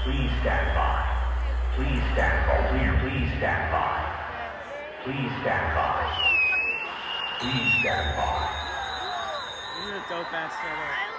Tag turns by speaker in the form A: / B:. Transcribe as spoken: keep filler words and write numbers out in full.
A: Please stand by. Please stand by. Please, please stand by. Please stand by. Please stand by.
B: You're a dope ass setup.